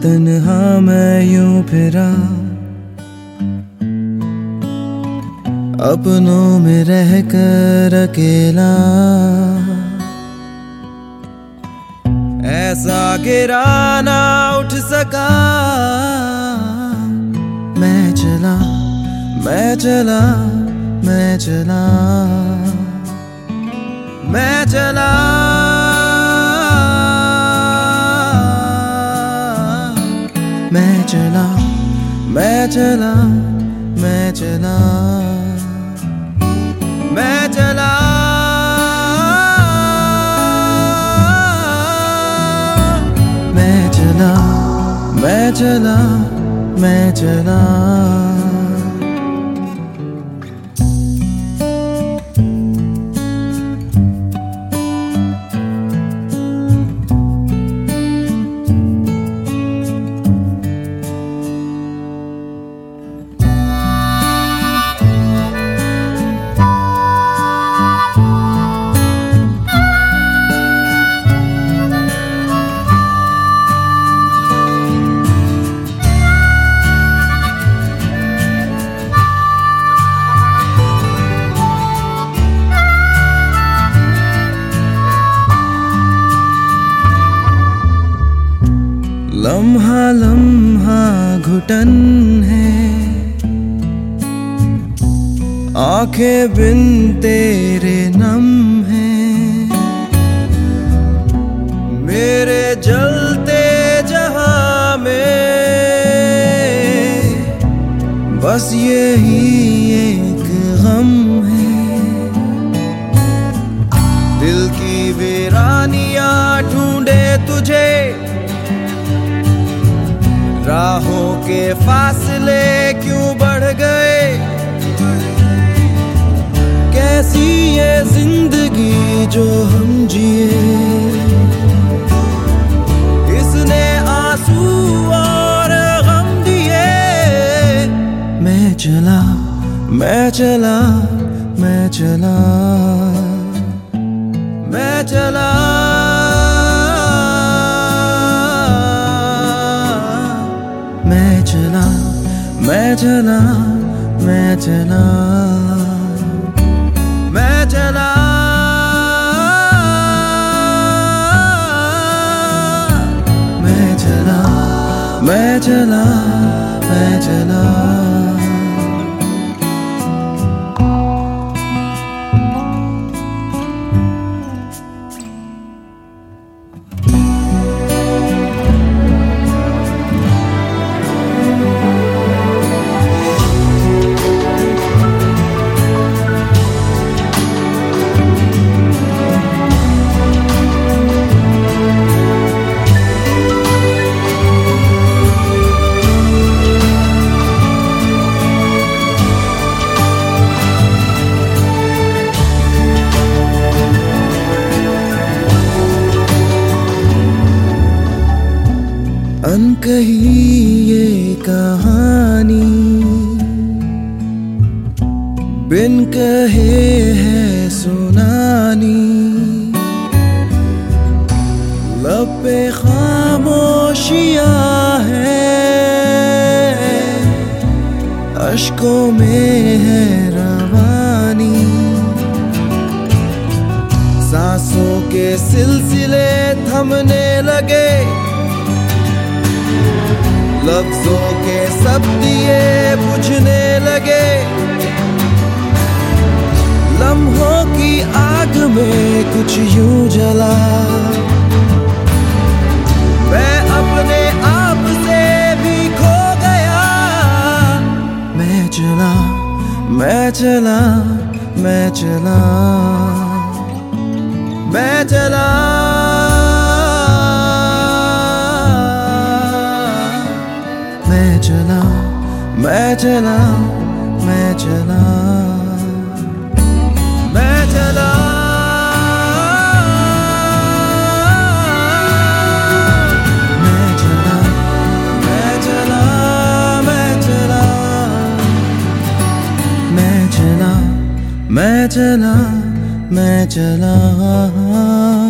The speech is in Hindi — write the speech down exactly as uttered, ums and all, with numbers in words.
तन्हा मैं यूं फिरा, अपनों में रह कर अकेला। ऐसा गिरा ना उठ सका, मैं चला मैं चला मैं चला मैं चला मैं चला मैं चला मैं चला मैं चला मैं चला मैं चला मैं चला लम्हा लम्हा घुटन है, आंखें बिन तेरे नम है। मेरे जलते जहां में बस यही एक गम है। दिल की वीरानियां ढूंढे तुझे, राहों के फासले क्यों बढ़ गए। कैसी ये जिंदगी जो हम जिए, इसने आंसू और गम दिए। मैं चला मैं चला मैं चला मैं चला मैं चला मैं चला मैं चला मैं चला मैं चला मैं चला मैं चला अनकही ये कहानी बिन कहे है सुनानी। लब पे खामोशियां है, अश्कों में है रवानी। सांसों के सिलसिले थमने लगे, लफ्जों के सब दिए बुझने लगे। लम्हों की आग में कुछ यूं जला, मैं अपने आप से भी खो गया। मैं चला मैं चला मैं चला मैं चला मैं चला मैं चला मैं चला मैं चला मैं चला मैं चला मैं चला मैं चला मैं चला मैं चला